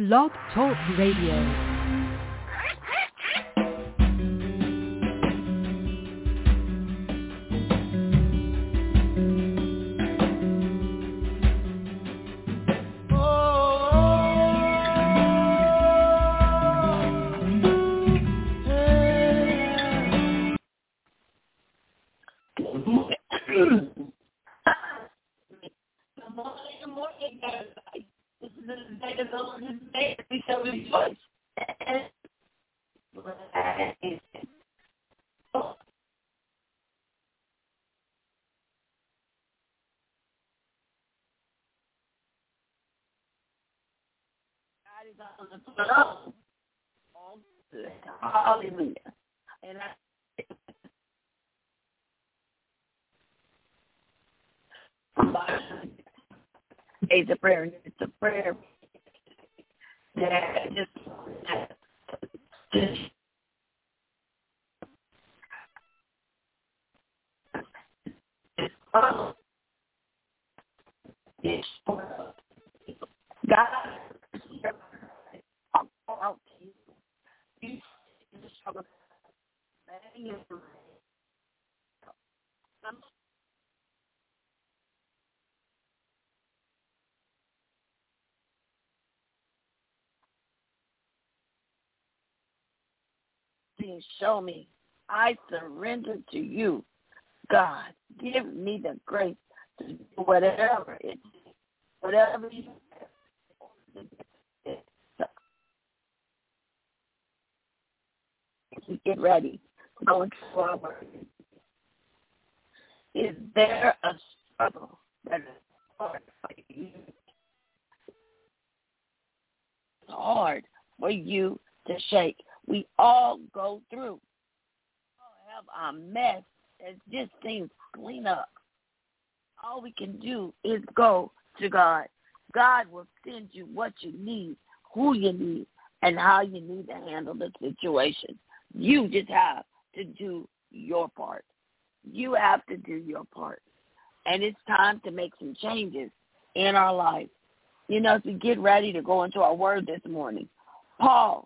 Blog Talk Radio. Hallelujah. And it's a prayer. It's a prayer that just God, I'll call out to you. You struggle. Please show me. I surrender to you. God, give me the grace to do whatever it is, whatever you get ready. Going forward. Is there a struggle that is hard for you? It's hard for you to shake. We all go through. We all have our mess that just seems clean up. All we can do is go to God. God will send you what you need, who you need, and how you need to handle the situation. You just have to do your part. You have to do your part. And it's time to make some changes in our life. You know, as we get ready to go into our word this morning, Paul,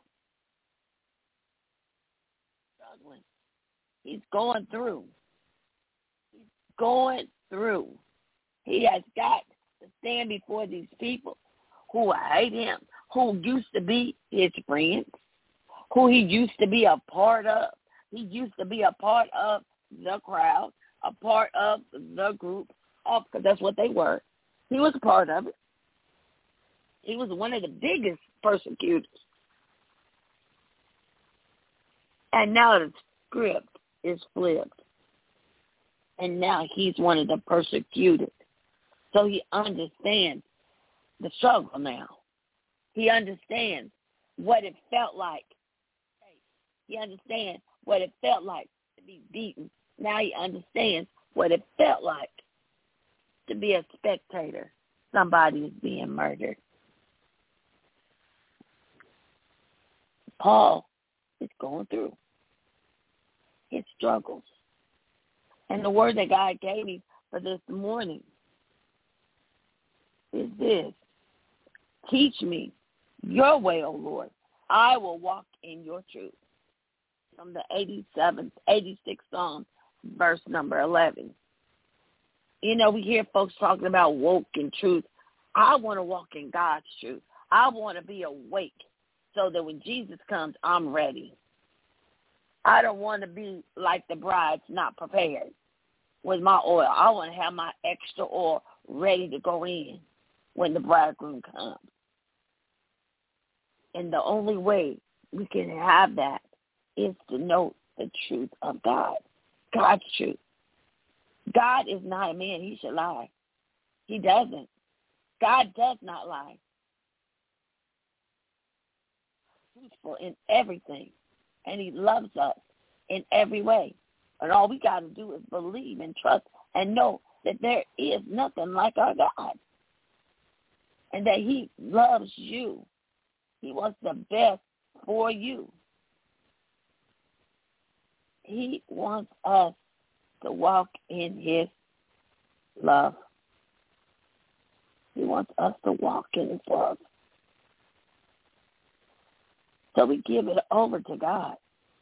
struggling. He's going through. He's going through. He has got to stand before these people who hate him, who used to be his friends, who he used to be a part of. He used to be a part of the crowd, a part of the group, because that's what they were. He was a part of it. He was one of the biggest persecutors. And now the script is flipped. And now he's one of the persecuted. So he understands the struggle now. He understands what it felt like. He understands what it felt like to be beaten. Now he understands what it felt like to be a spectator. Somebody is being murdered. Paul is going through his struggles. And the word that God gave me for this morning is this: teach me your way, O Lord. I will walk in your truth. From the 86th Psalm, verse number 11. You know, we hear folks talking about woke and truth. I want to walk in God's truth. I want to be awake so that when Jesus comes, I'm ready. I don't want to be like the bride's not prepared with my oil. I want to have my extra oil ready to go in when the bridegroom comes. And the only way we can have that is to know the truth of God, God's truth. God is not a man, he should lie. He doesn't. God does not lie. He's truthful in everything, and he loves us in every way. And all we got to do is believe and trust and know that there is nothing like our God, and that he loves you. He wants the best for you. He wants us to walk in his love. He wants us to walk in his love. So we give it over to God.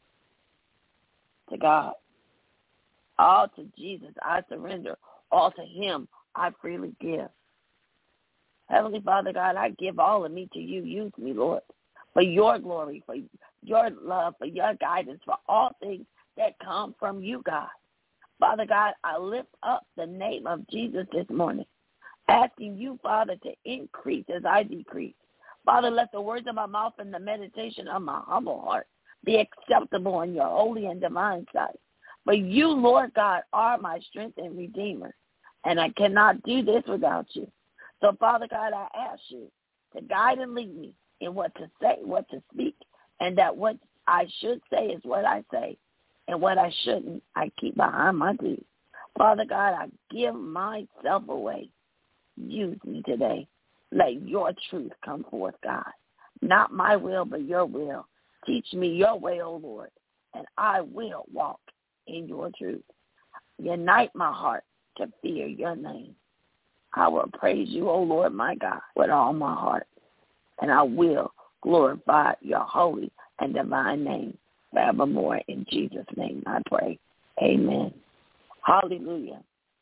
To God. All to Jesus I surrender. All to him I freely give. Heavenly Father God, I give all of me to you. Use me, Lord, for your glory, for your love, for your guidance, for all things that come from you, God. Father God, I lift up the name of Jesus this morning, asking you, Father, to increase as I decrease. Father, let the words of my mouth and the meditation of my humble heart be acceptable in your holy and divine sight. For you, Lord God, are my strength and redeemer, and I cannot do this without you. So, Father God, I ask you to guide and lead me in what to say, what to speak, and that what I should say is what I say, and what I shouldn't, I keep behind my teeth. Father God, I give myself away. Use me today. Let your truth come forth, God. Not my will, but your will. Teach me your way, O Lord, and I will walk in your truth. Unite my heart to fear your name. I will praise you, O Lord, my God, with all my heart, and I will glorify your holy and divine name forevermore. In Jesus' name I pray. Amen. Hallelujah.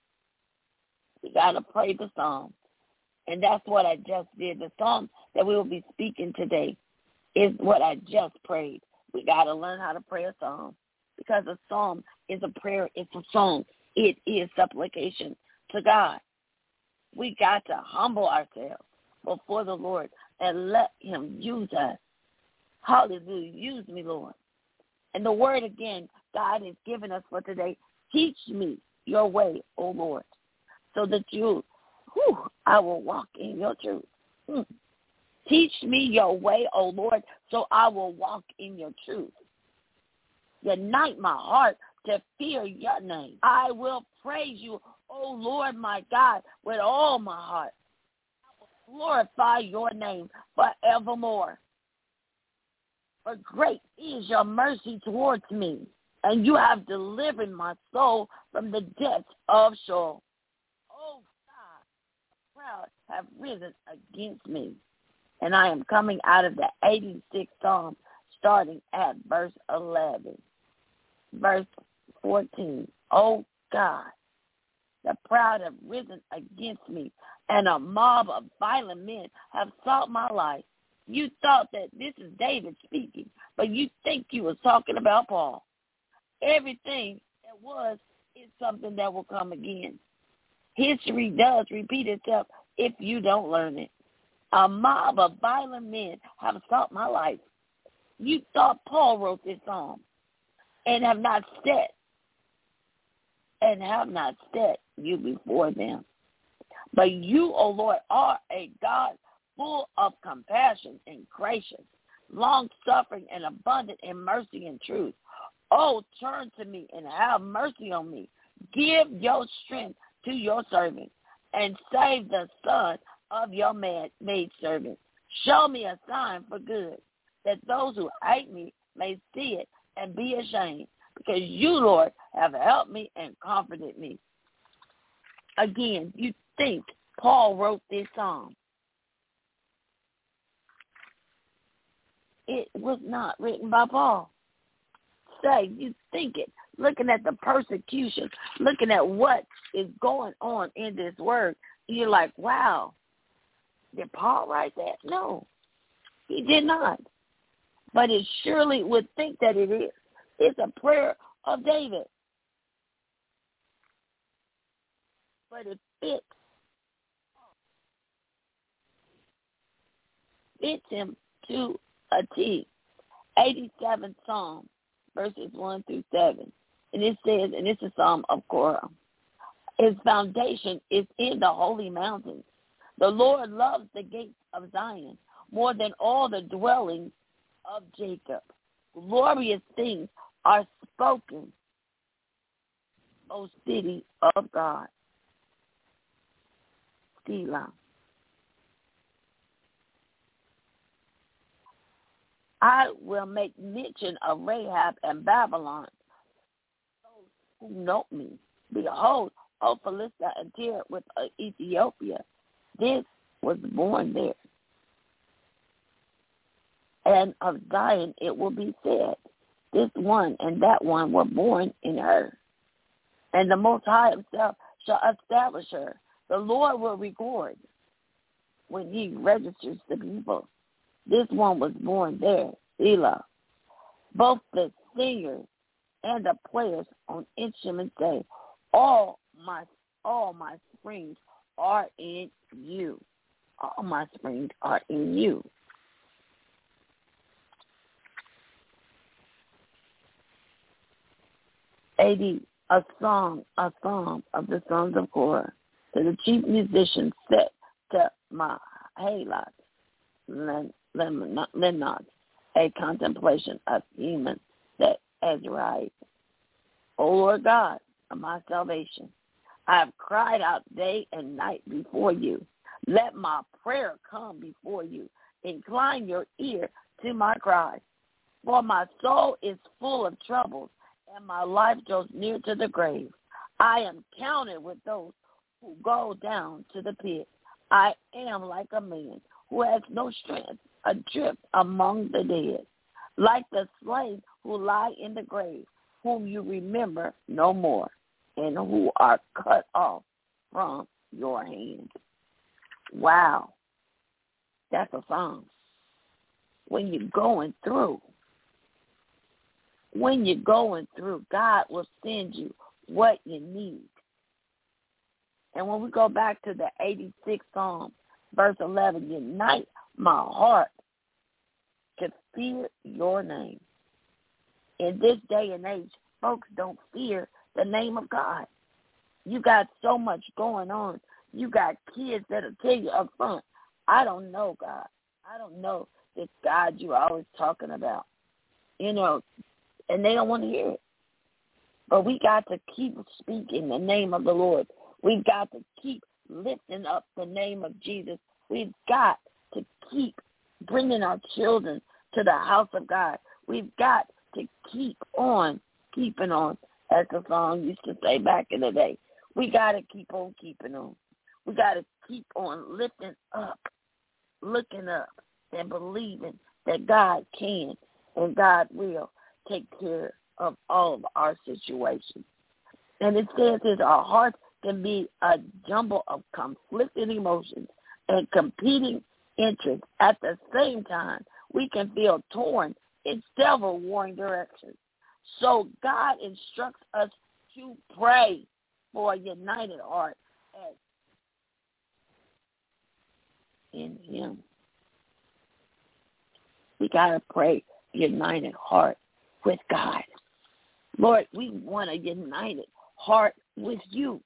We got to pray the psalm, and that's what I just did. The psalm that we will be speaking today is what I just prayed. We got to learn how to pray a psalm, because a psalm is a prayer. It's a song. It is supplication to God. We got to humble ourselves before the Lord and let him use us. Hallelujah. Use me, Lord. And the word again, God has given us for today. Teach me your way, O Lord, so that I will walk in your truth. Teach me your way, O Lord, so I will walk in your truth. Unite my heart to fear your name. I will praise you, O Lord, my God, with all my heart. I will glorify your name forevermore. For great is your mercy towards me, and you have delivered my soul from the depths of Sheol. Oh God, the proud have risen against me. And I am coming out of the 86th Psalm, starting at verse 11. Verse 14, oh God, the proud have risen against me, and a mob of violent men have sought my life. You thought that this is David speaking, but you think you was talking about Paul. Everything that was is something that will come again. History does repeat itself if you don't learn it. A mob of violent men have sought my life. You thought Paul wrote this psalm, and have not set you before them. But you, O Lord, are a God full of compassion and gracious, long-suffering and abundant in mercy and truth. Oh, turn to me and have mercy on me. Give your strength to your servant, and save the son of your maidservant. Show me a sign for good, that those who hate me may see it and be ashamed, because you, Lord, have helped me and comforted me. Again, you think Paul wrote this psalm. It was not written by Paul. Say, you think it, looking at the persecution, looking at what is going on in this word, you're like, wow, did Paul write that? No, he did not. But it surely would think that it is. It's a prayer of David. But it fits him to a T. 87th Psalm, verses 1 through 7. And it says, and it's a Psalm of Korah, his foundation is in the holy mountains. The Lord loves the gates of Zion more than all the dwellings of Jacob. Glorious things are spoken, O city of God. Selah. I will make mention of Rahab and Babylon, those who know me. Behold, O Philistia and Tyre with Ethiopia. This was born there. and of Zion it will be said, this one and that one were born in her. And the Most High himself shall establish her. The Lord will record when he registers the people. This one was born there, Selah. Both the singers and the players on instruments say, all my springs are in you. All my springs are in you. AD, a psalm of the sons of Korah, to the chief musician set to Mahalat, Lemnot, a contemplation of human that Ezraite. O Lord God of my salvation, I have cried out day and night before you. Let my prayer come before you. Incline your ear to my cry. For my soul is full of troubles, and my life draws near to the grave. I am counted with those who go down to the pit. I am like a man who has no strength, adrift among the dead, like the slain who lie in the grave, whom you remember no more, and who are cut off from your hand. Wow. That's a song. When you're going through, God will send you what you need. And when we go back to the 86th Psalm, verse 11, unite my heart to fear your name. In this day and age, folks don't fear the name of God. You got so much going on. You got kids that'll tell you up front, I don't know God. I don't know this God you're always talking about. You know, and they don't want to hear it. But we got to keep speaking the name of the Lord. We've got to keep lifting up the name of Jesus. We've got to keep bringing our children to the house of God. We've got to keep on keeping on, as the song used to say back in the day. We got to keep on keeping on. We got to keep on lifting up, looking up, and believing that God can and God will take care of all of our situations. And it says that our hearts can be a jumble of conflicting emotions and competing interests. At the same time, we can feel torn in several warring directions. So God instructs us to pray for a united heart as in him. We got to pray united heart with God. Lord, we want a united heart with you.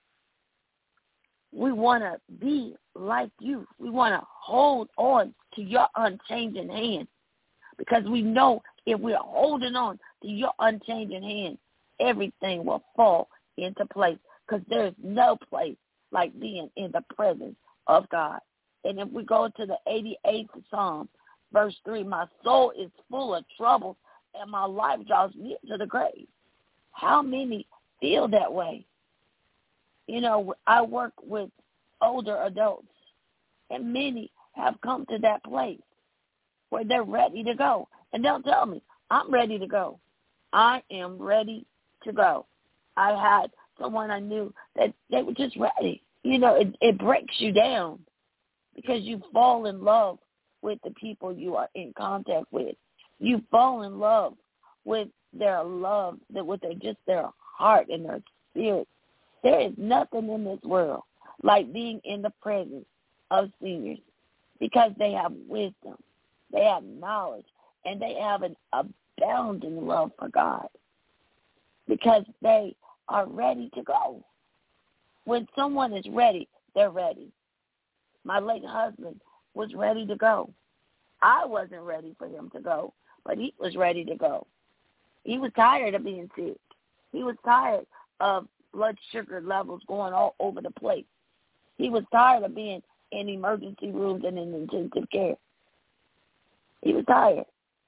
We want to be like you. We want to hold on to your unchanging hand, because we know if we're holding on to your unchanging hand, everything will fall into place, because there's no place like being in the presence of God. And if we go to the 88th Psalm, verse 3, my soul is full of trouble and my life draws near to the grave. How many feel that way? You know, I work with older adults, and many have come to that place where they're ready to go. And they'll tell me, I'm ready to go. I am ready to go. I had someone I knew that they were just ready. You know, it breaks you down because you fall in love with the people you are in contact with. You fall in love with their love, with their heart and their spirit. There is nothing in this world like being in the presence of seniors, because they have wisdom, they have knowledge, and they have an abounding love for God, because they are ready to go. When someone is ready, they're ready. My late husband was ready to go. I wasn't ready for him to go, but he was ready to go. He was tired of being sick. He was tired of blood sugar levels going all over the place. He was tired of being in emergency rooms and in intensive care. He was tired.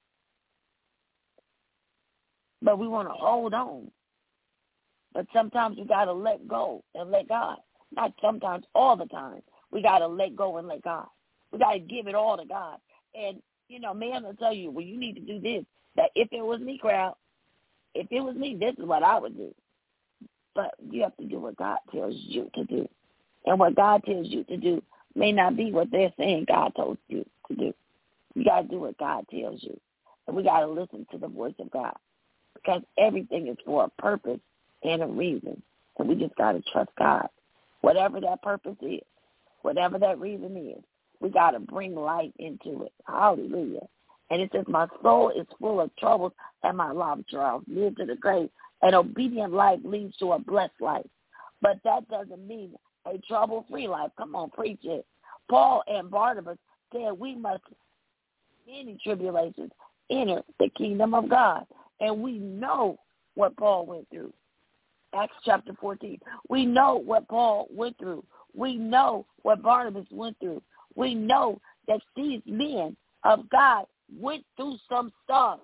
But we want to hold on. But sometimes we got to let go and let God. Not sometimes, all the time. We got to let go and let God. We got to give it all to God. And You know, man will tell you, well, you need to do this. That if it was me, crowd, if it was me, this is what I would do. But you have to do what God tells you to do. And what God tells you to do may not be what they're saying God told you to do. You got to do what God tells you. And we got to listen to the voice of God. Because everything is for a purpose and a reason. And we just got to trust God. Whatever that purpose is, whatever that reason is, we got to bring light into it. Hallelujah. And it says, my soul is full of troubles and my love trials. Near to the grave. An obedient life leads to a blessed life. But that doesn't mean a trouble-free life. Come on, preach it. Paul and Barnabas said we must, in any tribulations, enter the kingdom of God. And we know what Paul went through. Acts chapter 14. We know what Paul went through. We know what Barnabas went through. We know that these men of God went through some stuff.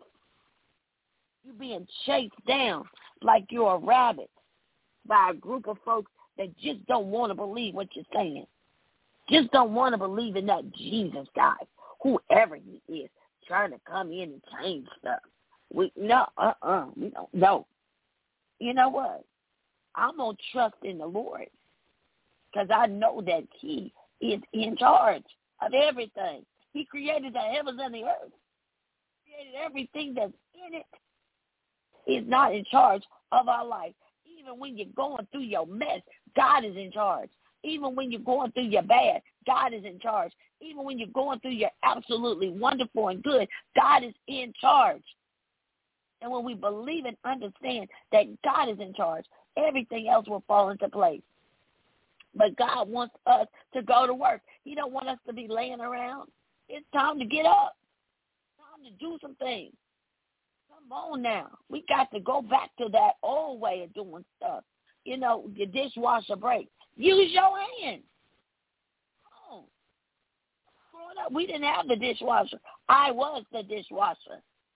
You're being chased down like you're a rabbit by a group of folks that just don't want to believe what you're saying. Just don't want to believe in that Jesus guy, whoever he is, trying to come in and change stuff. We don't know. You know what? I'm going to trust in the Lord because I know that he is in charge of everything. He created the heavens and the earth. He created everything that's in it. He's not in charge of our life. Even when you're going through your mess, God is in charge. Even when you're going through your bad, God is in charge. Even when you're going through your absolutely wonderful and good, God is in charge. And when we believe and understand that God is in charge, everything else will fall into place. But God wants us to go to work. He don't want us to be laying around. It's time to get up. It's time to do some things. Come on now. We got to go back to that old way of doing stuff. You know, your dishwasher breaks. Use your hands. Come on. Growing up, we didn't have the dishwasher. I was the dishwasher.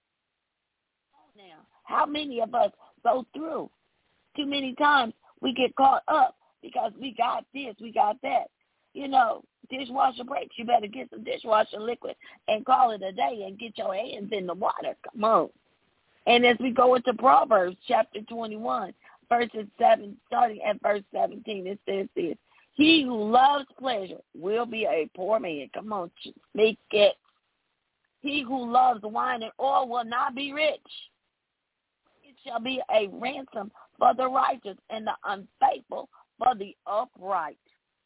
Now, how many of us go through? Too many times we get caught up because we got this, we got that. You know, dishwasher breaks. You better get some dishwasher liquid and call it a day and get your hands in the water. Come on. And as we go into Proverbs chapter 21, verses 7, starting at verse 17, it says this: he who loves pleasure will be a poor man. Come on, speak it. He who loves wine and oil will not be rich. It shall be a ransom for the righteous and the unfaithful for the upright.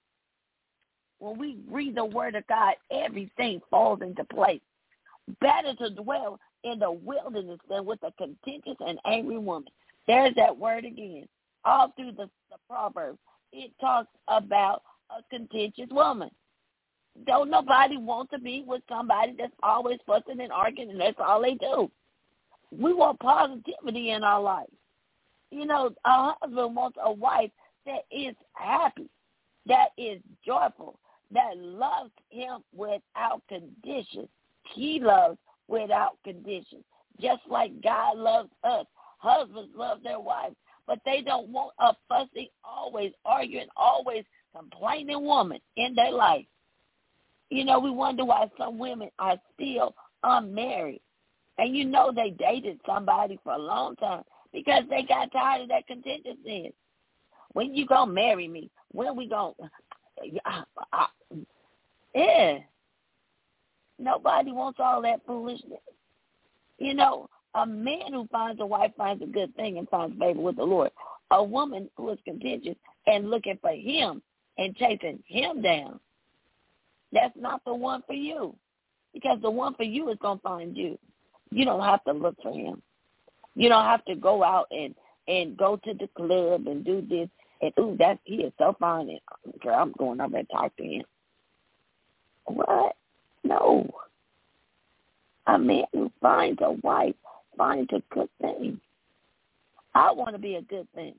When we read the word of God, everything falls into place. Better to dwell in the wilderness than with a contentious and angry woman. There's that word again. All through the Proverbs, it talks about a contentious woman. Don't nobody want to be with somebody that's always fussing and arguing, and that's all they do. We want positivity in our life. You know, a husband wants a wife that is happy, that is joyful, that loves him without conditions. He loves without conditions, just like God loves us. Husbands love their wives, but they don't want a fussy, always arguing, always complaining woman in their life. You know, we wonder why some women are still unmarried. And you know they dated somebody for a long time because they got tired of that contingency. When you going to marry me? When we going to... Yeah. Nobody wants all that foolishness. You know, a man who finds a wife finds a good thing and finds favor with the Lord. A woman who is contentious and looking for him and chasing him down, that's not the one for you. Because the one for you is going to find you. You don't have to look for him. You don't have to go out and go to the club and do this. And, he is so fine. And, girl, I'm going up and talk to him. What? No. A man who finds a wife finds a good thing. I want to be a good thing.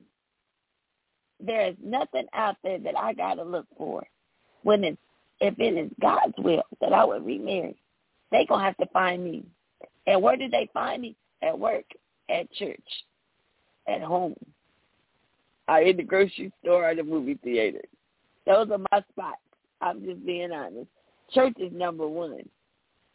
There is nothing out there that I got to look for. If it is God's will that I would remarry, they're going to have to find me. And where do they find me? At work, at church, at home, in the grocery store, or the movie theater. Those are my spots. I'm just being honest. Church is number one.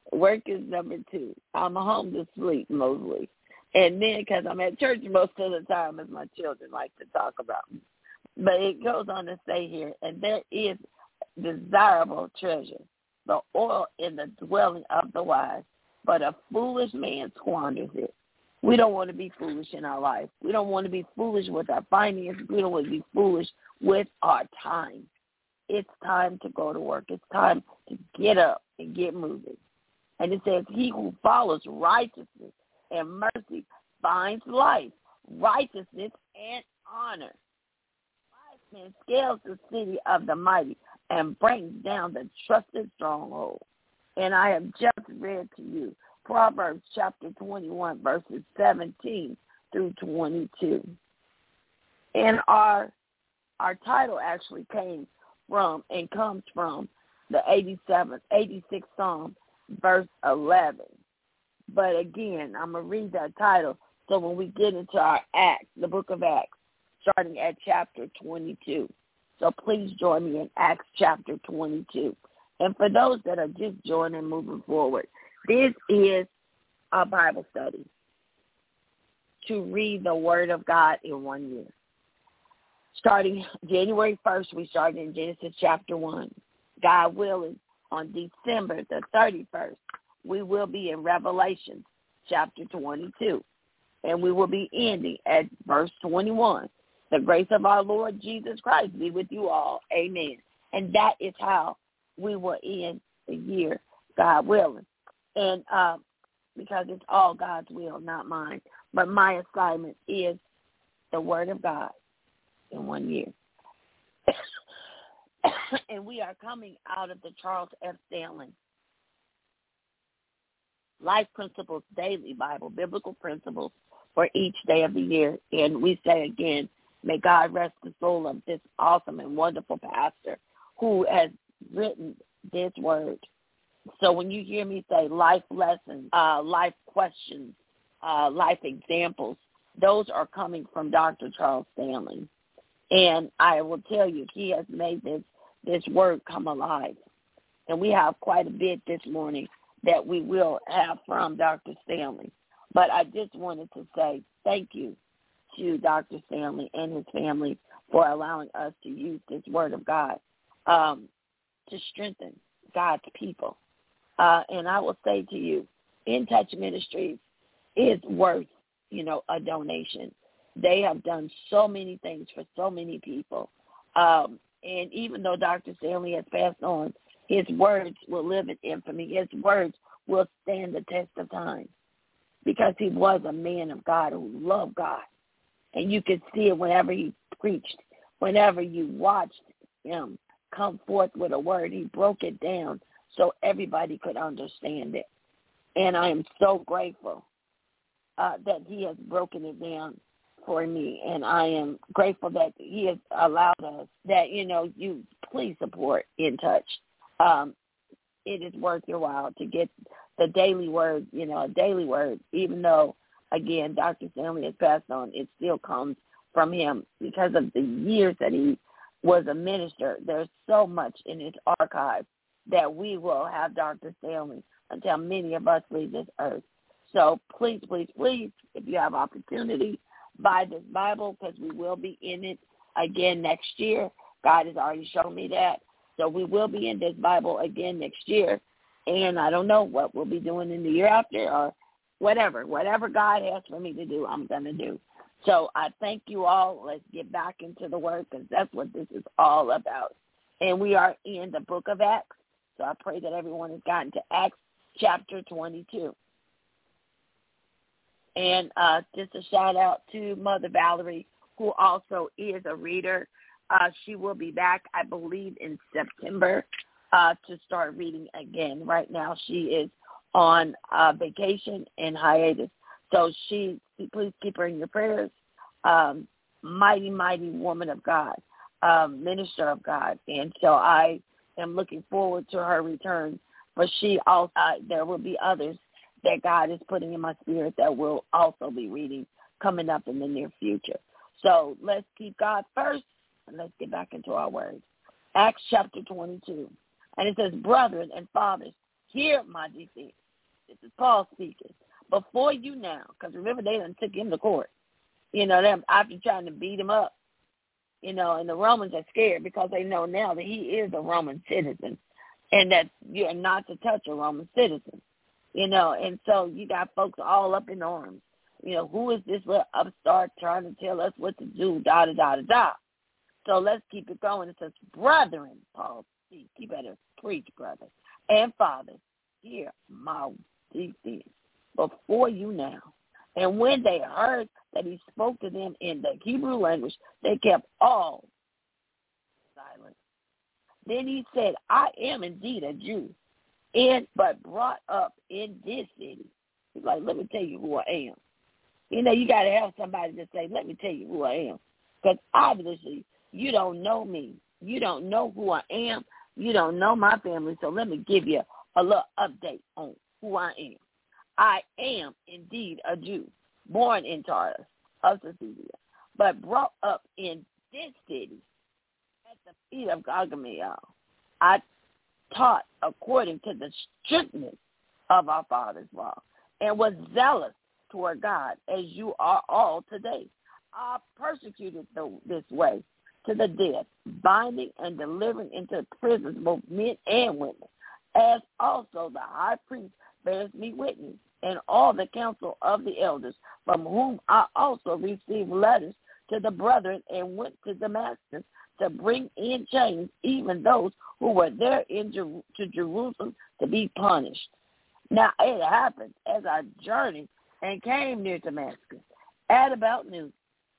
Work is number 2. I'm home to sleep mostly. And then because I'm at church most of the time, as my children like to talk about. But it goes on to say here, and there is desirable treasure, the oil in the dwelling of the wise, but a foolish man squanders it. We don't want to be foolish in our life. We don't want to be foolish with our finances. We don't want to be foolish with our time. It's time to go to work. It's time to get up and get moving. And it says, he who follows righteousness and mercy finds life, righteousness, and honor. Wise man scales the city of the mighty and brings down the trusted stronghold. And I have just read to you Proverbs chapter 21, verses 17 through 22. And our title actually came from and comes from the 86th Psalm, verse 11. But again, I'm going to read that title so when we get into our Acts, the book of Acts, starting at chapter 22. So please join me in Acts chapter 22. And for those that are just joining and moving forward, this is a Bible study to read the Word of God in 1 year. Starting January 1st, we started in Genesis chapter 1. God willing, on December the 31st, we will be in Revelation chapter 22. And we will be ending at verse 21. The grace of our Lord Jesus Christ be with you all. Amen. And that is how we will end the year, God willing. And because it's all God's will, not mine. But my assignment is the Word of God in 1 year. And we are coming out of the Charles F. Stanley Life Principles Daily Bible, Biblical Principles for each day of the year. And we say again, may God rest the soul of this awesome and wonderful pastor who has written this word. So when you hear me say life lessons, life questions, life examples, those are coming from Dr. Charles Stanley. And I will tell you, he has made this word come alive. And we have quite a bit this morning that we will have from Dr. Stanley. But I just wanted to say thank you to Dr. Stanley and his family for allowing us to use this word of God to strengthen God's people. And I will say to you, In Touch Ministries is worth, a donation. They have done so many things for so many people. And even though Dr. Stanley has passed on, his words will live in infamy. His words will stand the test of time because he was a man of God who loved God. And you could see it whenever he preached, whenever you watched him come forth with a word, he broke it down so everybody could understand it. And I am so grateful that he has broken it down for me. And I am grateful that he has allowed us that, you please support In Touch. It is worth your while to get the daily word, a daily word, even though, again, Dr. Stanley has passed on, it still comes from him because of the years that he was a minister. There's so much in his archive that we will have Dr. Stanley until many of us leave this earth. So please, please, please, if you have opportunity, buy this Bible because we will be in it again next year. God has already shown me that. So we will be in this Bible again next year. And I don't know what we'll be doing in the year after or whatever. Whatever God has for me to do, I'm going to do. So I thank you all. Let's get back into the Word because that's what this is all about. And we are in the book of Acts. So I pray that everyone has gotten to Acts chapter 22. And just a shout out to Mother Valerie, who also is a reader. She will be back, I believe, in September to start reading again. Right now she is on vacation and hiatus. So please keep her in your prayers. Mighty, mighty woman of God, minister of God. And so I am looking forward to her return. But she also, there will be others that God is putting in my spirit that will also be reading coming up in the near future. So let's keep God first, and let's get back into our words. Acts chapter 22. And it says, brethren and fathers, hear my defense. This is Paul speaking. Before you now, because remember they done took him to court. Them after trying to beat him up. And the Romans are scared because they know now that he is a Roman citizen and that you're not to touch a Roman citizen. And so you got folks all up in arms. Who is this little upstart trying to tell us what to do, da-da-da-da-da. So let's keep it going. It says, brethren, Paul, you better preach, brothers, and fathers, hear my defense before you now. And when they heard that he spoke to them in the Hebrew language, they kept all silent. Then he said, I am indeed a Jew, but brought up in this city. He's like, let me tell you who I am. You got to have somebody to say, let me tell you who I am. Because obviously, you don't know me. You don't know who I am. You don't know my family. So let me give you a little update on who I am. I am indeed a Jew, born in Tarsus of Cilicia, but brought up in this city at the feet of Gamaliel. I taught according to the strictness of our father's law and was zealous toward God as you are all today. I persecuted this way to the death, binding and delivering into prisons both men and women, as also the high priest bears me witness, and all the council of the elders, from whom I also received letters to the brethren and went to Damascus to bring in chains even those who were there to Jerusalem to be punished. Now it happened as I journeyed and came near Damascus at about noon.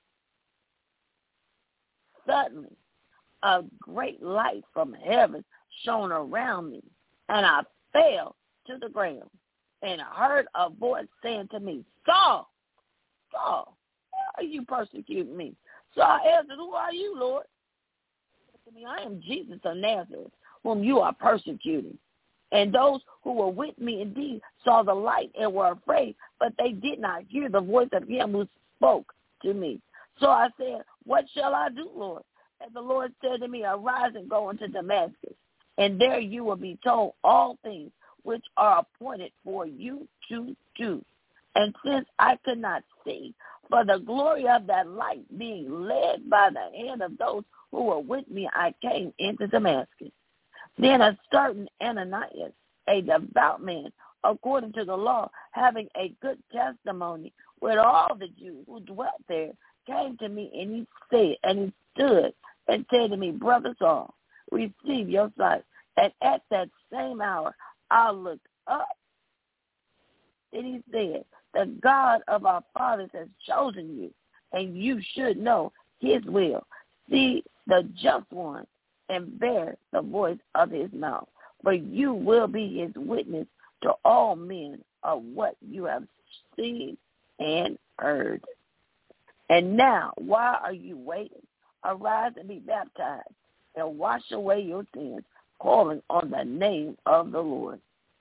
Suddenly, a great light from heaven shone around me, and I fell to the ground and heard a voice saying to me, Saul, Saul, why are you persecuting me? So I answered, who are you, Lord? He said to me, I am Jesus of Nazareth, whom you are persecuting. And those who were with me indeed saw the light and were afraid, but they did not hear the voice of him who spoke to me. So I said, what shall I do, Lord? And the Lord said to me, arise and go into Damascus, and there you will be told all things which are appointed for you to do. And since I could not see for the glory of that light, being led by the hand of those who were with me, I came into Damascus. Then a certain Ananias, a devout man, according to the law, having a good testimony with all the Jews who dwelt there, came to me, and he stood and said to me, Brother Saul, receive your sight. And at that same hour I looked up, and he said, the God of our fathers has chosen you, and you should know his will. See the just one, and bear the voice of his mouth. For you will be his witness to all men of what you have seen and heard. And now, why are you waiting? Arise and be baptized, and wash away your sins, calling on the name of the Lord.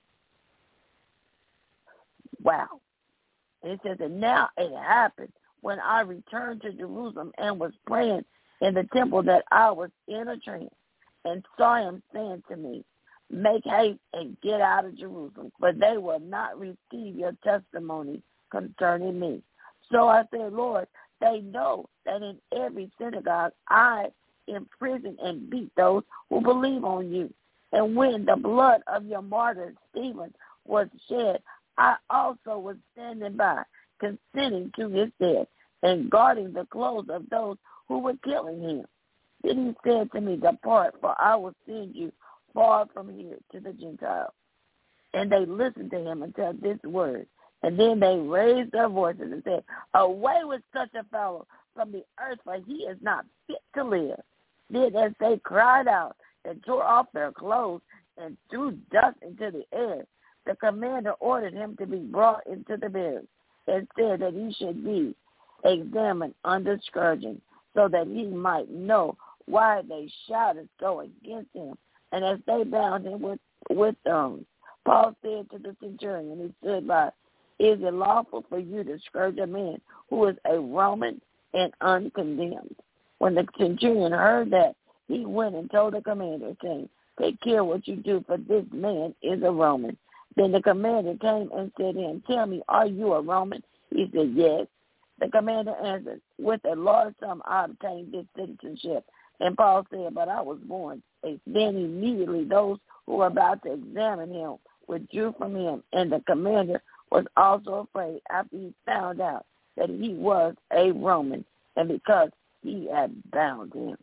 Wow. And it says, and now it happened when I returned to Jerusalem and was praying in the temple that I was in a trance, and saw him saying to me, make haste and get out of Jerusalem, for they will not receive your testimony concerning me. So I said, Lord, they know that in every synagogue I imprison and beat those who believe on you. And when the blood of your martyr Stephen was shed, I also was standing by, consenting to his death, and guarding the clothes of those who were killing him. Then he said to me, depart, for I will send you far from here to the Gentiles. And they listened to him until this word. And then they raised their voices and said, away with such a fellow from the earth, for he is not fit to live. Then as they cried out and tore off their clothes and threw dust into the air, the commander ordered him to be brought into the barracks and said that he should be examined under scourging, so that he might know why they shouted so against him. And as they bound him with thongs, Paul said to the centurion, he stood by, is it lawful for you to scourge a man who is a Roman and uncondemned? When the centurion heard that, he went and told the commander, saying, take care what you do, for this man is a Roman. Then the commander came and said to him, "Tell me, are you a Roman?" He said, "Yes." The commander answered, "With a large sum I obtained this citizenship." And Paul said, "But I was born." Then immediately those who were about to examine him withdrew from him, and the commander was also afraid after he found out that he was a Roman, and because he had bound him.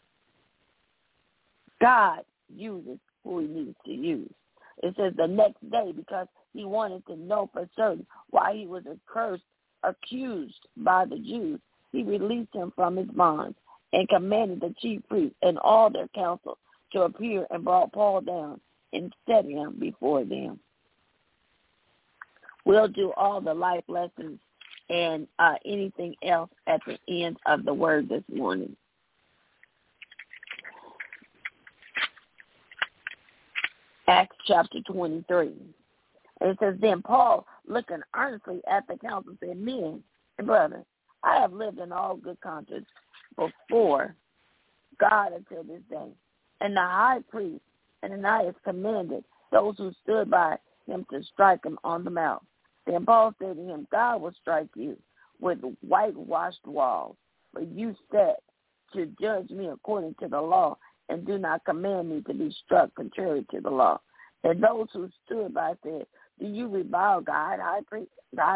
God uses who he needs to use. It says the next day, because he wanted to know for certain why he was accused by the Jews, he released him from his bonds and commanded the chief priests and all their council to appear, and brought Paul down and set him before them. We'll do all the life lessons and anything else at the end of the word this morning. Acts chapter 23. It says, "Then Paul, looking earnestly at the council, said, 'Men and brothers, I have lived in all good conscience before God until this day.' And the high priest Ananias commanded those who stood by him to strike him on the mouth. Then Paul said to him, 'God will strike you with whitewashed walls, but you set to judge me according to the law, and do not command me to be struck contrary to the law.' And those who stood by said, 'Do you revile God's high priest?'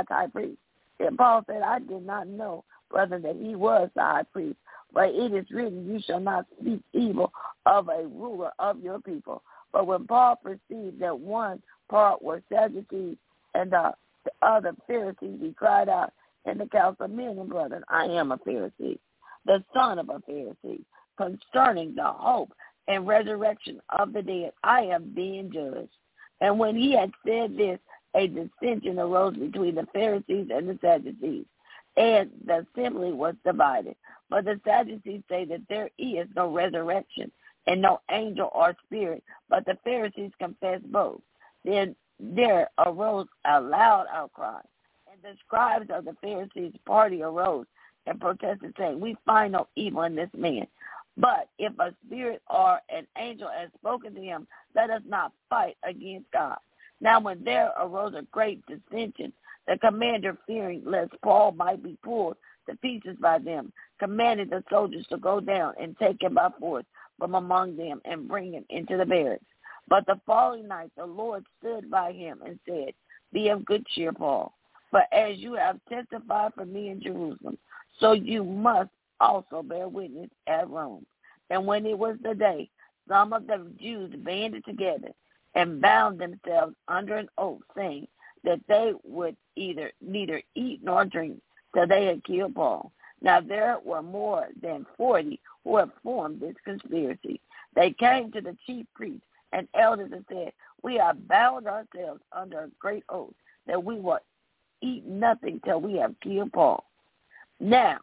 Then Paul said, 'I did not know, brother, that he was the high priest. But it is written, you shall not speak evil of a ruler of your people.' But when Paul perceived that one part were Sadducees and the other Pharisees, he cried out in the council, 'Men and brethren, I am a Pharisee, the son of a Pharisee. Concerning the hope and resurrection of the dead, I am being judged.' And when he had said this, a dissension arose between the Pharisees and the Sadducees, and the assembly was divided. But the Sadducees say that there is no resurrection and no angel or spirit, but the Pharisees confess both. Then there arose a loud outcry, and the scribes of the Pharisees' party arose and protested, saying, 'We find no evil in this man. But if a spirit or an angel has spoken to him, let us not fight against God.' Now when there arose a great dissension, the commander, fearing lest Paul might be pulled to pieces by them, commanded the soldiers to go down and take him by force from among them and bring him into the barracks. But the following night the Lord stood by him and said, 'Be of good cheer, Paul, for as you have testified for me in Jerusalem, so you must also bear witness at Rome.' And when it was the day, some of the Jews banded together and bound themselves under an oath, saying that they would neither eat nor drink till they had killed Paul. Now there were more than 40 who had formed this conspiracy. They came to the chief priests and elders and said, 'We have bound ourselves under a great oath that we will eat nothing till we have killed Paul. Now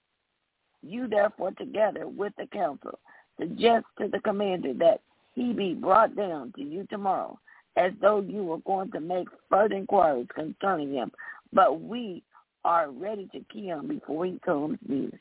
you therefore, together with the council, suggest to the commander that he be brought down to you tomorrow, as though you were going to make further inquiries concerning him. But we are ready to kill him before he comes near.'"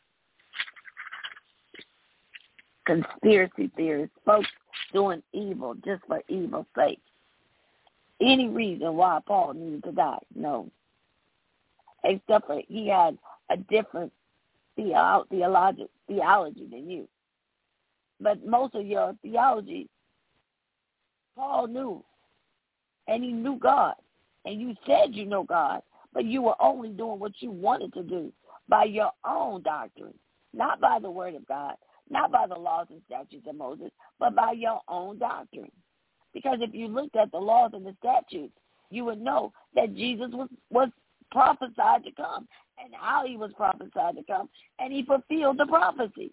Conspiracy theorists, folks doing evil just for evil's sake. Any reason why Paul needed to die? No. Except for he had a different theology than you. But most of your theology, Paul knew. And he knew God. And you said you know God, but you were only doing what you wanted to do by your own doctrine, not by the word of God, not by the laws and statutes of Moses, but by your own doctrine. Because if you looked at the laws and the statutes, you would know that Jesus was prophesied to come and how he was prophesied to come, and he fulfilled the prophecy.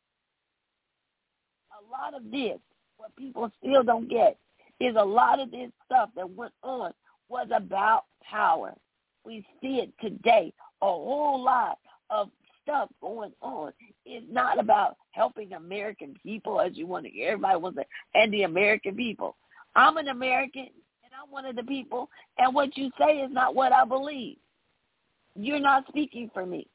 A lot of this, what people still don't get, is a lot of this stuff that went on was about power. We see it today. A whole lot of stuff going on. It's not about helping American people, as you want to hear. Everybody wants to, and the American people. I'm an American, and I'm one of the people, and what you say is not what I believe. You're not speaking for me.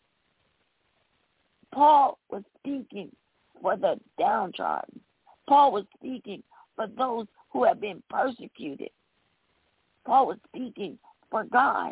Paul was speaking for the downtrodden. Paul was speaking for those who have been persecuted. Paul was speaking for God.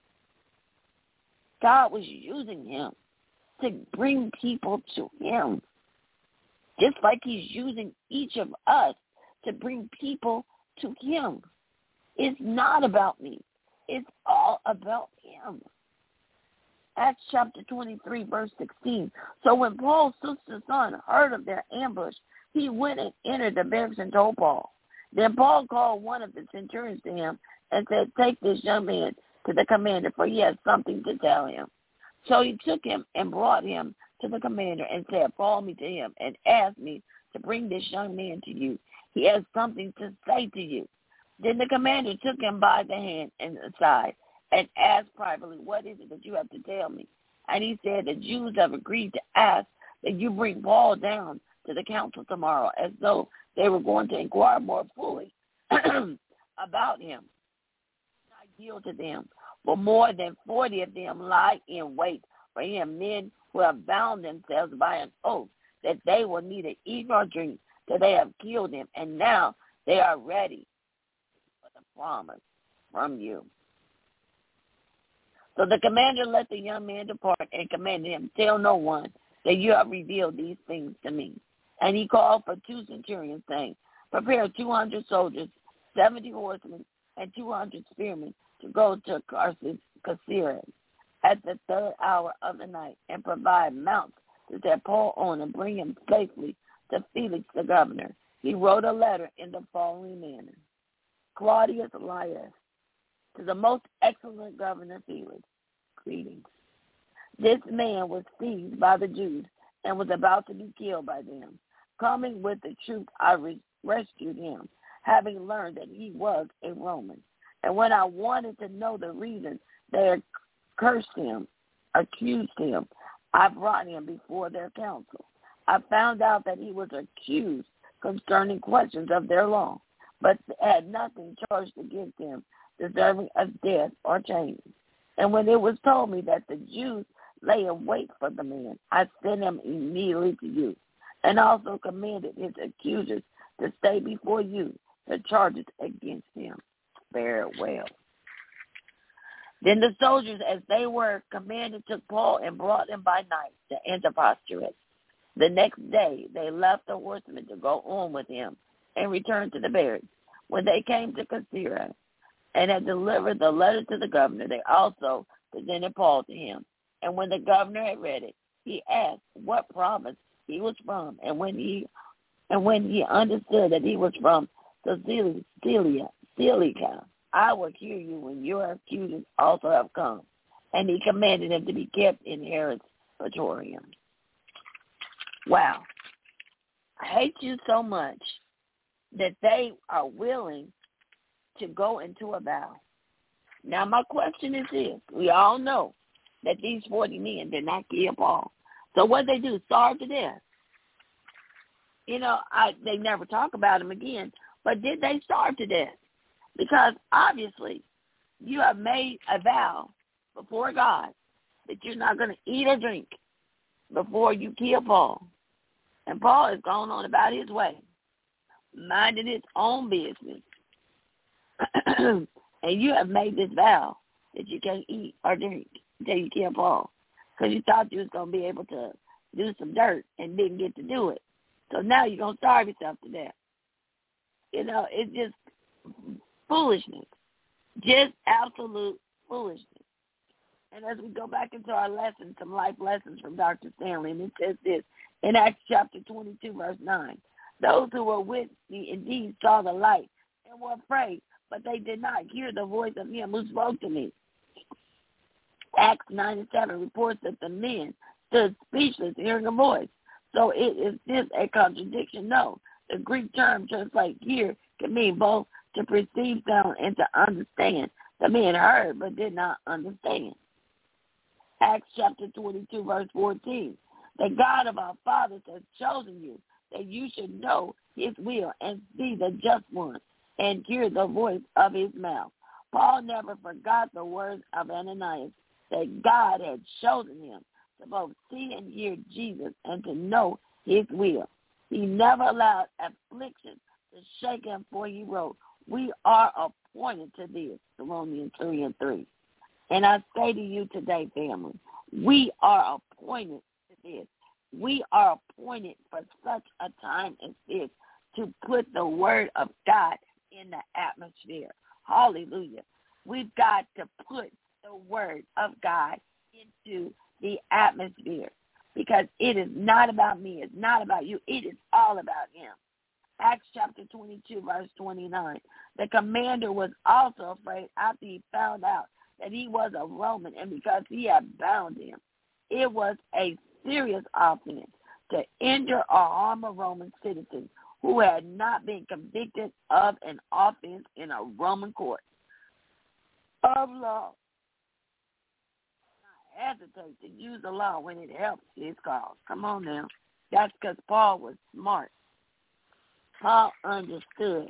God was using him to bring people to him, just like he's using each of us to bring people to him. It's not about me. It's all about him. Acts chapter 23, verse 16. So when Paul's sister's son heard of their ambush, he went and entered the barracks and told Paul. Then Paul called one of the centurions to him and said, take this young man to the commander, for he has something to tell him. So he took him and brought him to the commander and said, follow me to him and ask me to bring this young man to you. He has something to say to you. Then the commander took him by the hand and aside and asked privately, what is it that you have to tell me? And he said, the Jews have agreed to ask that you bring Paul down to the council tomorrow, as though they were going to inquire more fully about him. I yield to them, for more than 40 of them lie in wait for him, men who have bound themselves by an oath that they will neither eat nor drink till they have killed him, and now they are ready for the promise from you. So the commander let the young man depart and commanded him, tell no one that you have revealed these things to me. And he called for 2 centurions, saying, prepare 200 soldiers, 70 horsemen, and 200 spearmen to go to Caesarea at the 3rd hour of the night, and provide mounts to set Paul on and bring him safely to Felix the governor. He wrote a letter in the following manner. Claudius Lysias, to the most excellent governor Felix, greetings. This man was seized by the Jews and was about to be killed by them. Coming with the troops, I rescued him, having learned that he was a Roman. And when I wanted to know the reason they cursed him, accused him, I brought him before their council. I found out that he was accused concerning questions of their law, but had nothing charged against him deserving of death or chains. And when it was told me that the Jews lay in wait for the man, I sent him immediately to you, and also commanded his accusers to stay before you the charges against him. Very well. Then the soldiers, as they were commanded, took Paul and brought him by night to Antipatris. The next day they left the horsemen to go on with him and returned to the barracks. When they came to Caesarea and had delivered the letter to the governor, they also presented Paul to him. And when the governor had read it, he asked what province he was from, and when he understood that he was from Cilicia, I will hear you when your accusers also have come. And he commanded him to be kept in Herod's praetorium. Wow. I hate you so much that they are willing to go into a vow. Now, my question is this. We all know that these 40 men did not kill Paul. So what they do, starve to death. You know, they never talk about him again, but did they starve to death? Because obviously you have made a vow before God that you're not going to eat or drink before you kill Paul. And Paul is going on about his way, minding his own business. And you have made this vow that you can't eat or drink until you kill Paul, because you thought you was going to be able to do some dirt and didn't get to do it. So now you're going to starve yourself to death. You know, it's just foolishness, just absolute foolishness. And as we go back into our lessons, some life lessons from Dr. Stanley, and it says this in Acts chapter 22, verse 9. Those who were with me indeed saw the light and were afraid, but they did not hear the voice of him who spoke to me. Acts 9:7 reports that the men stood speechless, hearing a voice. So is this a contradiction? No. The Greek term translated here can mean both to perceive sound and to understand. The men heard but did not understand. Acts chapter 22, verse 14. The God of our fathers has chosen you, that you should know his will and see the just one and hear the voice of his mouth. Paul never forgot the words of Ananias, that God had chosen him to both see and hear Jesus and to know his will. He never allowed affliction to shake him, for he wrote, We are appointed to this, Philippians 3:3. And I say to you today, family, we are appointed to this. We are appointed for such a time as this to put the word of God in the atmosphere. Hallelujah. We've got to put the word of God into the atmosphere because it is not about me. It's not about you. It is all about him. Acts chapter 22, verse 29. The commander was also afraid after he found out that he was a Roman, and because he had bound him. It was a serious offense to injure or harm a Roman citizen who had not been convicted of an offense in a Roman court of law. Not hesitate to use the law when it helps his cause. Come on now. That's because Paul was smart. Paul understood,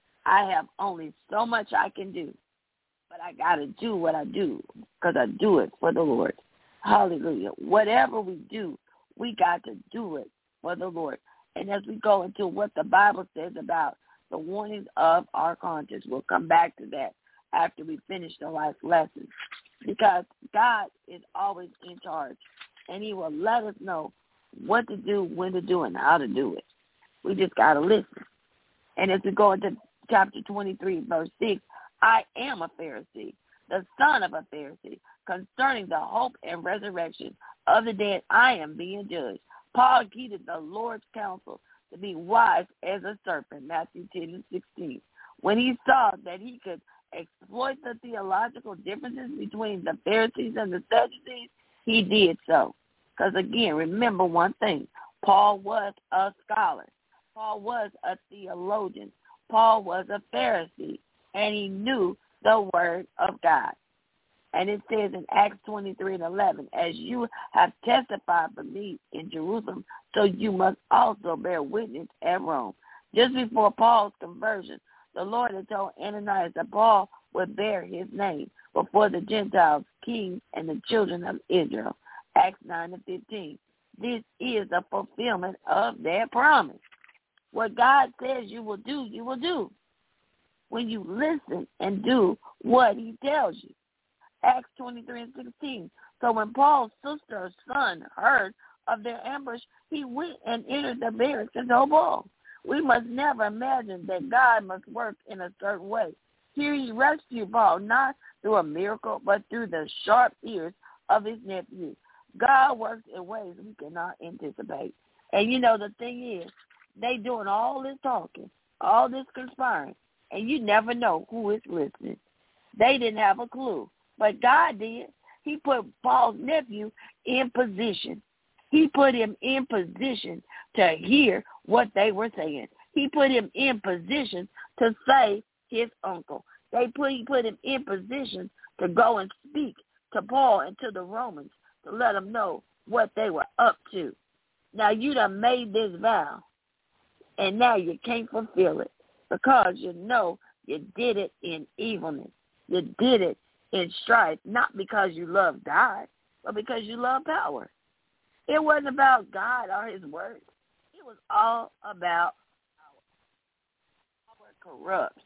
I have only so much I can do, but I got to do what I do because I do it for the Lord. Hallelujah. Whatever we do, we got to do it for the Lord. And as we go into what the Bible says about the warnings of our conscience, we'll come back to that after we finish the last lesson, because God is always in charge, and he will let us know what to do, when to do, and how to do it. We just got to listen. And as we go into chapter 23, verse 6, I am a Pharisee, the son of a Pharisee. Concerning the hope and resurrection of the dead, I am being judged. Paul heeded the Lord's counsel to be wise as a serpent, Matthew 10:16. When he saw that he could exploit the theological differences between the Pharisees and the Sadducees, he did so. Because again, remember one thing, Paul was a scholar. Paul was a theologian. Paul was a Pharisee, and he knew the word of God. And it says in Acts 23:11, as you have testified for me in Jerusalem, so you must also bear witness at Rome. Just before Paul's conversion, the Lord had told Ananias that Paul would bear his name before the Gentiles, kings, and the children of Israel. Acts 9:15. This is the fulfillment of that promise. What God says you will do, you will do. When you listen and do what he tells you. Acts 23:16. So when Paul's sister's son heard of their ambush, he went and entered the barracks and told Paul. We must never imagine that God must work in a certain way. Here he rescued Paul, not through a miracle, but through the sharp ears of his nephew. God works in ways we cannot anticipate. And you know, the thing is, they doing all this talking, all this conspiring, and you never know who is listening. They didn't have a clue, but God did. He put Paul's nephew in position. He put him in position to hear what they were saying. He put him in position to save his uncle. He put him in position to go and speak to Paul and to the Romans to let them know what they were up to. Now you done made this vow, and now you can't fulfill it because you know you did it in evilness. You did it in strife, not because you love God, but because you love power. It wasn't about God or his word. It was all about power corrupts.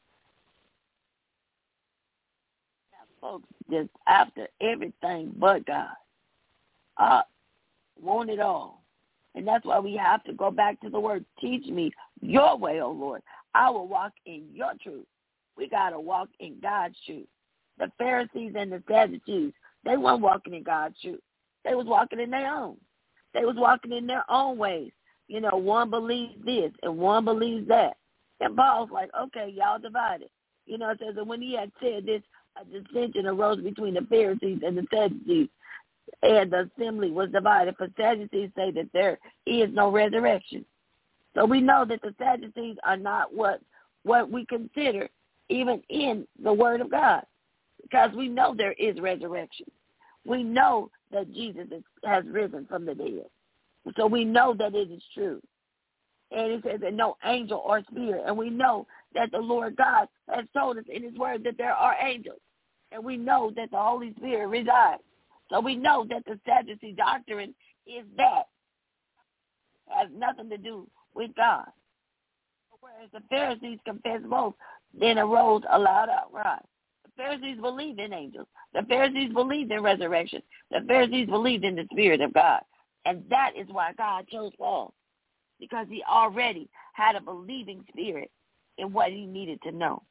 Now, folks, just after everything but God, want it all. And that's why we have to go back to the word. Teach me your way, O Lord. I will walk in your truth. We got to walk in God's truth. The Pharisees and the Sadducees, they weren't walking in God's truth. They was walking in their own. They was walking in their own ways. You know, one believes this and one believes that. And Paul's like, okay, y'all divided. You know, it says that when he had said this, a dissension arose between the Pharisees and the Sadducees, and the assembly was divided. For Sadducees say that there is no resurrection. So we know that the Sadducees are not what we consider even in the Word of God, because we know there is resurrection. We know that Jesus has risen from the dead. So we know that it is true. And it says that no angel or spirit. And we know that the Lord God has told us in his word that there are angels. And we know that the Holy Spirit resides. So we know that the Sadducee doctrine is that. It has nothing to do with God. Whereas the Pharisees confessed both, then arose a loud outcry. The Pharisees believed in angels. The Pharisees believed in resurrection. The Pharisees believed in the Spirit of God. And that is why God chose Paul, because he already had a believing spirit in what he needed to know.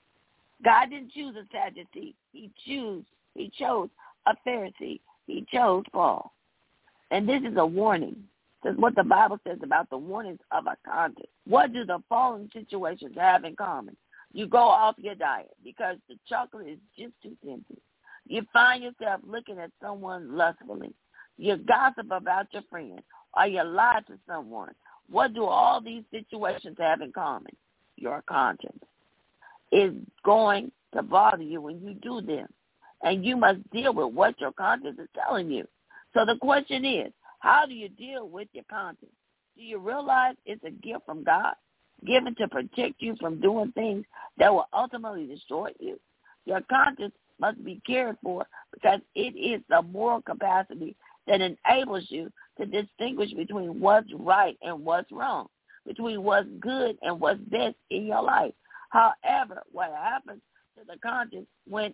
God didn't choose a Sadducee. He chose a Pharisee. He chose Paul. And this is a warning. This is what the Bible says about the warnings of a conscience. What do the following situations have in common? You go off your diet because the chocolate is just too tempting. You find yourself looking at someone lustfully. You gossip about your friend, or you lie to someone. What do all these situations have in common? Your conscience is going to bother you when you do them, and you must deal with what your conscience is telling you. So the question is, how do you deal with your conscience? Do you realize it's a gift from God, given to protect you from doing things that will ultimately destroy you? Your conscience must be cared for because it is the moral capacity that enables you to distinguish between what's right and what's wrong, between what's good and what's best in your life. However, what happens to the conscience when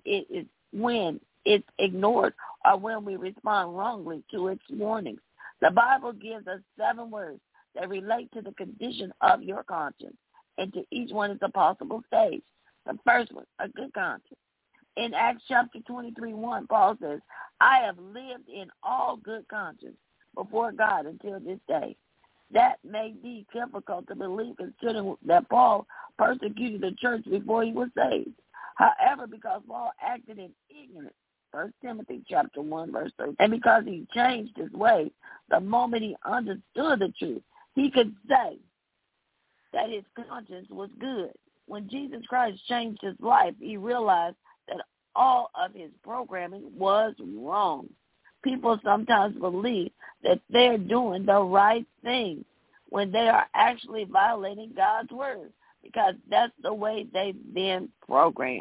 it's ignored or when we respond wrongly to its warnings? The Bible gives us 7 words that relate to the condition of your conscience, and to each one is a possible stage. The first one, a good conscience. In Acts chapter 23:1, Paul says, I have lived in all good conscience before God until this day. That may be difficult to believe considering that Paul persecuted the church before he was saved. However, because Paul acted in ignorance, 1 Timothy chapter 1, verse 13, and because he changed his ways, the moment he understood the truth, he could say that his conscience was good. When Jesus Christ changed his life, he realized that all of his programming was wrong. People sometimes believe that they're doing the right thing when they are actually violating God's word, because that's the way they've been programmed.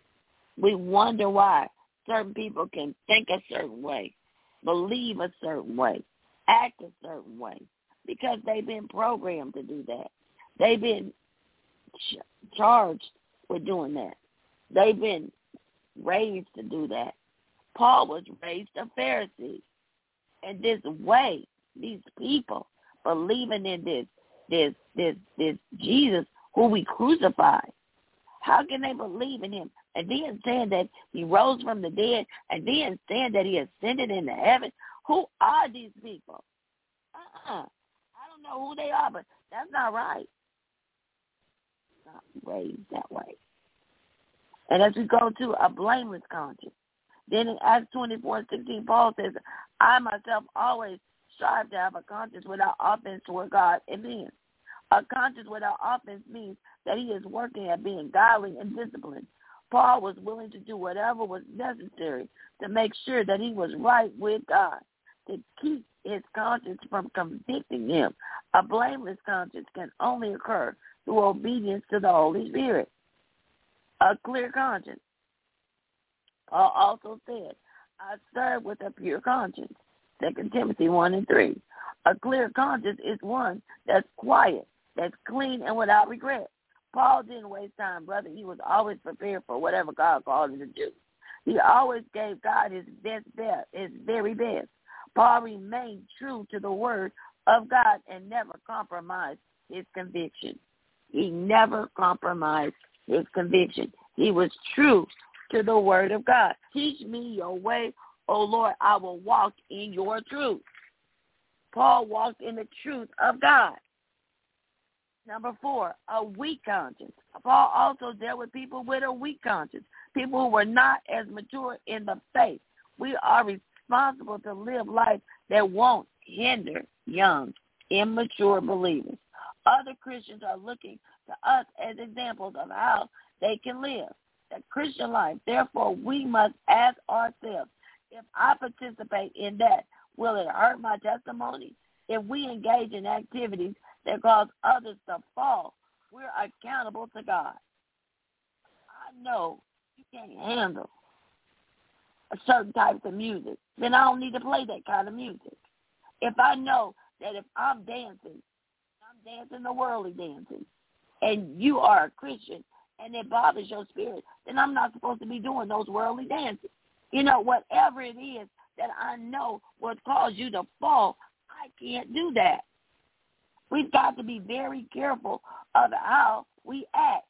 We wonder why certain people can think a certain way, believe a certain way, act a certain way, because they've been programmed to do that. They've been charged with doing that. They've been raised to do that. Paul was raised a Pharisee. And this way, these people believing in this Jesus who we crucified, how can they believe in him? And then saying that he rose from the dead, and then saying that he ascended into heaven. Who are these people? I don't know who they are, but that's not right. Not raised that way. And as we go to a blameless conscience, then in Acts 24:16, Paul says, I myself always strive to have a conscience without offense toward God and men. A conscience without offense means that he is working at being godly and disciplined. Paul was willing to do whatever was necessary to make sure that he was right with God, to keep his conscience from convicting him. A blameless conscience can only occur through obedience to the Holy Spirit. A clear conscience. Paul also said, I serve with a pure conscience. 2 Timothy 1:3. A clear conscience is one that's quiet, that's clean, and without regret. Paul didn't waste time, brother. He was always prepared for whatever God called him to do. He always gave God his very best. Paul remained true to the word of God and never compromised his conviction. He never compromised his conviction. He was true to the word of God. Teach me your way, O Lord, I will walk in your truth. Paul walked in the truth of God. Number 4, a weak conscience. Paul also dealt with people with a weak conscience, people who were not as mature in the faith. We are responsible to live life that won't hinder young, immature believers. Other Christians are looking to us as examples of how they can live the Christian life. Therefore, we must ask ourselves, if I participate in that, will it hurt my testimony? If we engage in activities that cause others to fall, we're accountable to God. I know you can't handle a certain type of music, then I don't need to play that kind of music. If I know that if I'm dancing the worldly dancing, and you are a Christian and it bothers your spirit, then I'm not supposed to be doing those worldly dances. Whatever it is that I know would cause you to fall, I can't do that. We've got to be very careful of how we act.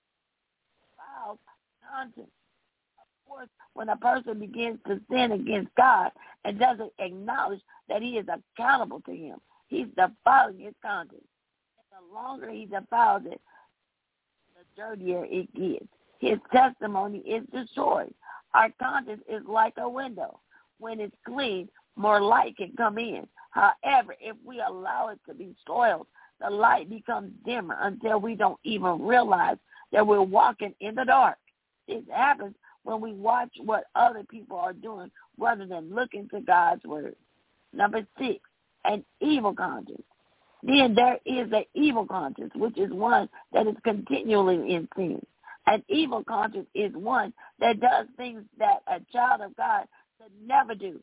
Foul conscience. Of course, when a person begins to sin against God and doesn't acknowledge that he is accountable to him, he's defiling his conscience. And the longer he defiles it, the dirtier it gets. His testimony is destroyed. Our conscience is like a window. When it's clean, more light can come in. However, if we allow it to be soiled, the light becomes dimmer until we don't even realize that we're walking in the dark. This happens when we watch what other people are doing rather than looking to God's word. Number 6, an evil conscience. Then there is an evil conscience, which is one that is continually in sin. An evil conscience is one that does things that a child of God should never do.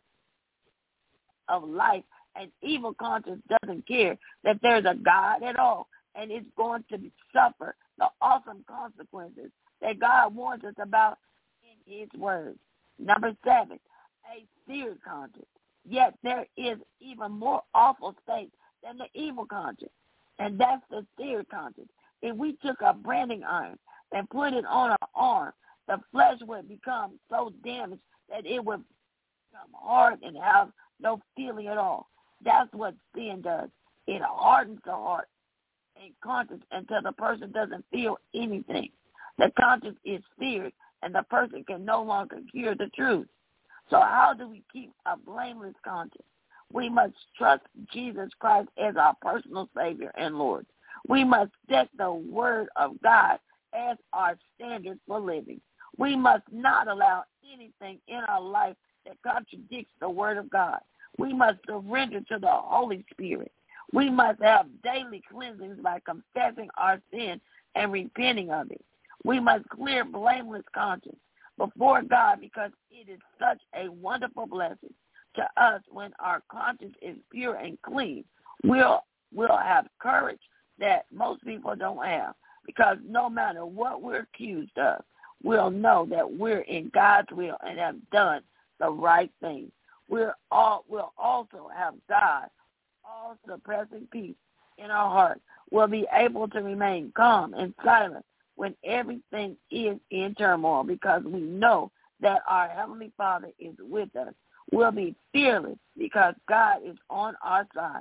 Of life, an evil conscience doesn't care that there's a God at all, and it's going to suffer the awesome consequences that God warns us about in his word. Number 7, a seared conscience. Yet there is even more awful state than the evil conscience, and that's the seared conscience. If we took a branding iron and put it on our arm, the flesh would become so damaged that it would become hard and have no feeling at all. That's what sin does. It hardens the heart and conscience until the person doesn't feel anything. The conscience is seared, and the person can no longer hear the truth. So how do we keep a blameless conscience? We must trust Jesus Christ as our personal Savior and Lord. We must set the Word of God as our standard for living. We must not allow anything in our life that contradicts the Word of God. We must surrender to the Holy Spirit. We must have daily cleansings by confessing our sin and repenting of it. We must clear blameless conscience before God because it is such a wonderful blessing to us when our conscience is pure and clean. We'll have courage that most people don't have because no matter what we're accused of, we'll know that we're in God's will and have done the right thing. We'll also have God, all-suppressing peace in our heart. We'll be able to remain calm and silent when everything is in turmoil because we know that our Heavenly Father is with us. We'll be fearless because God is on our side.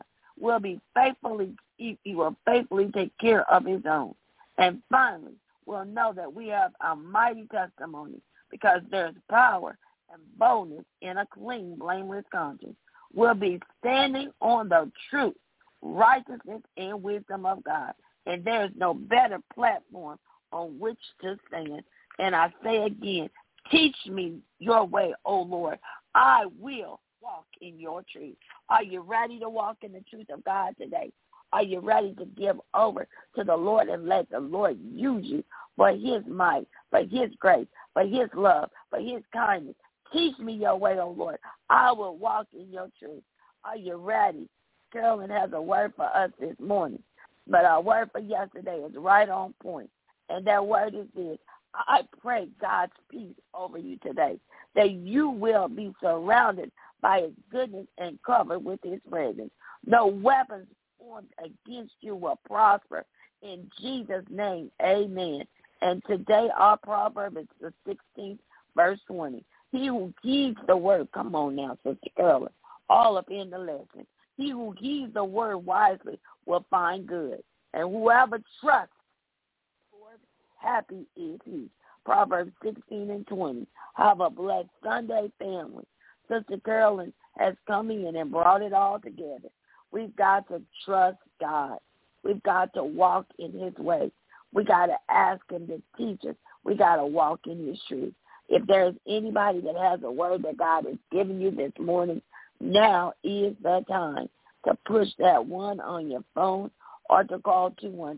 He will faithfully take care of his own. And finally, we'll know that we have a mighty testimony because there's power and boldness in a clean, blameless conscience. We'll be standing on the truth, righteousness, and wisdom of God. And there's no better platform on which to stand. And I say again, teach me your way, O Lord. I will walk in your truth. Are you ready to walk in the truth of God today? Are you ready to give over to the Lord and let the Lord use you for his might, for his grace, for his love, for his kindness? Teach me your way, O Lord. I will walk in your truth. Are you ready? Carolyn has a word for us this morning, but our word for yesterday is right on point. And that word is this: I pray God's peace over you today, that you will be surrounded by his goodness and covered with his presence. No weapons formed against you will prosper. In Jesus' name, amen. And today our proverb is the 16th, verse 20. He who heeds the word, come on now, Sister Carolyn, all up in the lesson. He who heeds the word wisely will find good. And whoever trusts, happy is he. Proverbs 16 and 20. Have a blessed Sunday, family. Sister Carolyn has come in and brought it all together. We've got to trust God. We've got to walk in his way. We got to ask him to teach us. We got to walk in his truth. If there's anybody that has a word that God has given you this morning, now is the time to push that one on your phone or to call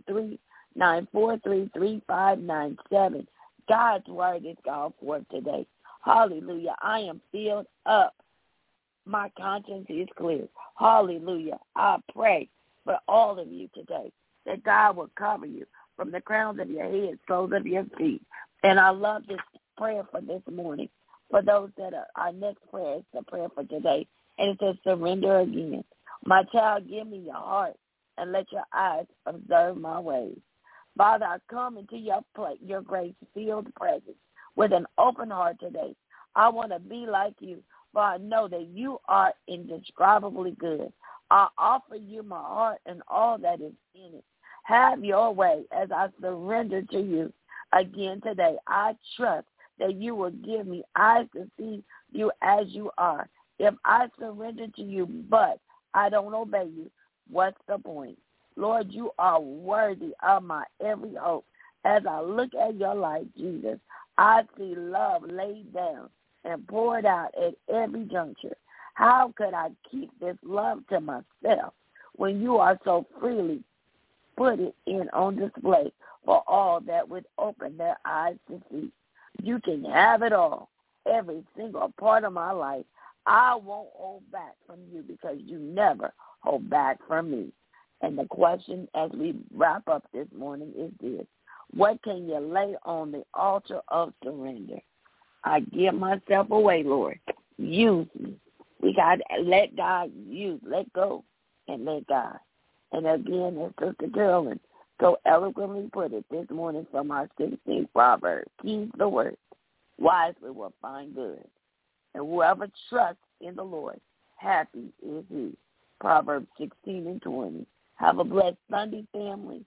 213-943-3597. God's word is called for today. Hallelujah. I am filled up. My conscience is clear. Hallelujah. I pray for all of you today that God will cover you from the crowns of your head, soles of your feet. And I love this prayer for this morning. For those that are, our next prayer is the prayer for today. And it says, surrender again. My child, give me your heart and let your eyes observe my ways. Father, I come into your grace-filled presence with an open heart today. I want to be like you, for I know that you are indescribably good. I offer you my heart and all that is in it. Have your way as I surrender to you again today. I trust that you will give me eyes to see you as you are. If I surrender to you, but I don't obey you, what's the point? Lord, you are worthy of my every hope. As I look at your life, Jesus, I see love laid down and poured out at every juncture. How could I keep this love to myself when you are so freely put it in on display for all that would open their eyes to see? You can have it all, every single part of my life. I won't hold back from you because you never hold back from me. And the question as we wrap up this morning is this: what can you lay on the altar of surrender? I give myself away, Lord. Use me. We got to let God use, let go, and let God. And again, as Sister Carolyn so eloquently put it this morning from our 16th proverb, keep the word. Wisely will find good. And whoever trusts in the Lord, happy is he. Proverbs 16:20. Have a blessed Sunday, family.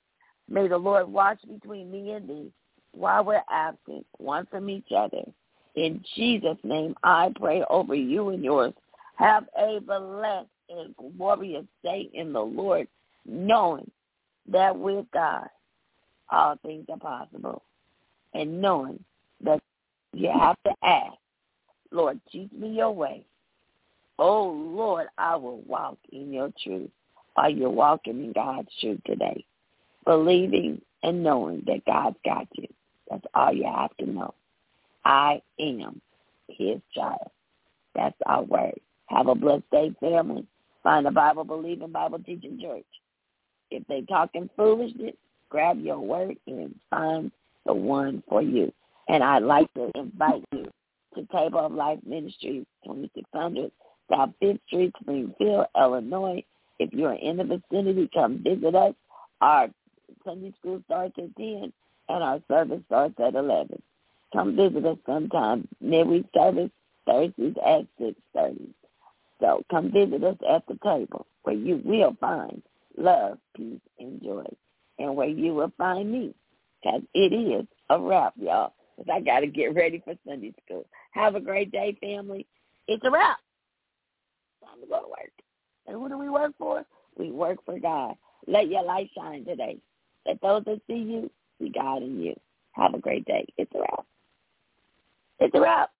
May the Lord watch between me and thee while we're absent one from each other. In Jesus' name, I pray over you and yours. Have a blessed and glorious day in the Lord, knowing that with God, all things are possible. And knowing that you have to ask, Lord, teach me your way. Oh, Lord, I will walk in your truth. Are you walking in God's truth today? Believing and knowing that God's got you. That's all you have to know. I am his child. That's our word. Have a blessed day, family. Find a Bible-believing, Bible-teaching church. If they talking foolishness, grab your word and find the one for you. And I'd like to invite you to Table of Life Ministries, 2600 South 5th Street, Springfield, Illinois. If you're in the vicinity, come visit us. Our Sunday school starts at 10, and our service starts at 11. Come visit us sometime. Midweek service, Thursdays at 6:30. So come visit us at the table where you will find love, peace, and joy, and where you will find me, because it is a wrap, y'all, because I got to get ready for Sunday school. Have a great day, family. It's a wrap. Time to go to work. And who do we work for? We work for God. Let your light shine today. Let those that see you see God in you. Have a great day. It's a wrap. It's a wrap.